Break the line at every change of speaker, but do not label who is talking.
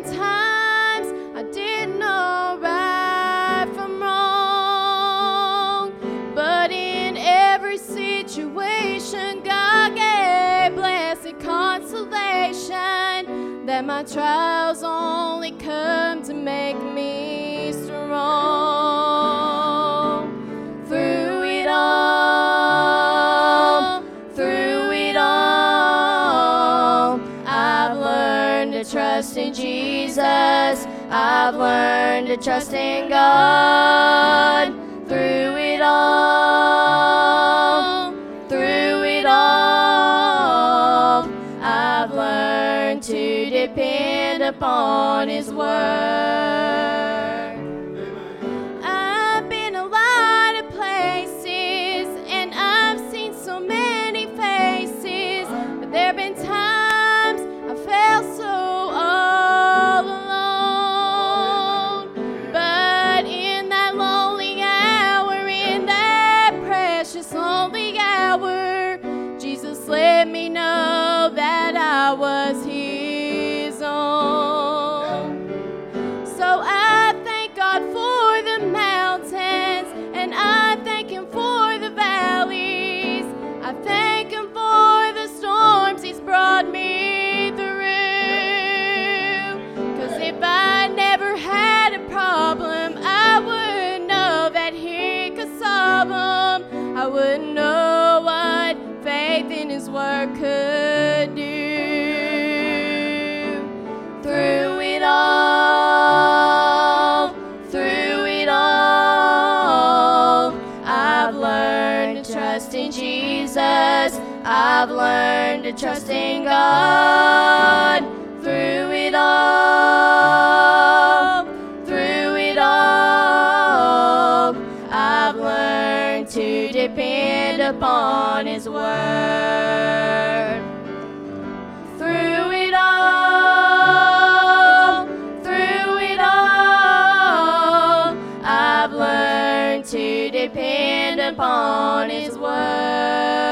times I didn't know right from wrong, but in every situation God gave blessed consolation, that my trials only come to make me strong. Through it all, I've learned to trust in Jesus. I've learned to trust in God. Through it all, I've learned to depend upon His word. I've been a lot of places and I've seen so many faces, but there have been times I felt so all alone. But in that lonely hour, in that precious lonely hour, Jesus let me know that I was His own. So I thank God for the mountains, and I thank Him for the valleys. I thank Him for the storms He's brought me through. 'Cause if I never had a problem, I would know that He could solve them. I wouldn't know what faith in His word could do. Through it all, I've learned to trust in Jesus. I've learned to trust in God. Through it all, I've learned to depend upon His word. Through it all, I've learned to depend upon His word.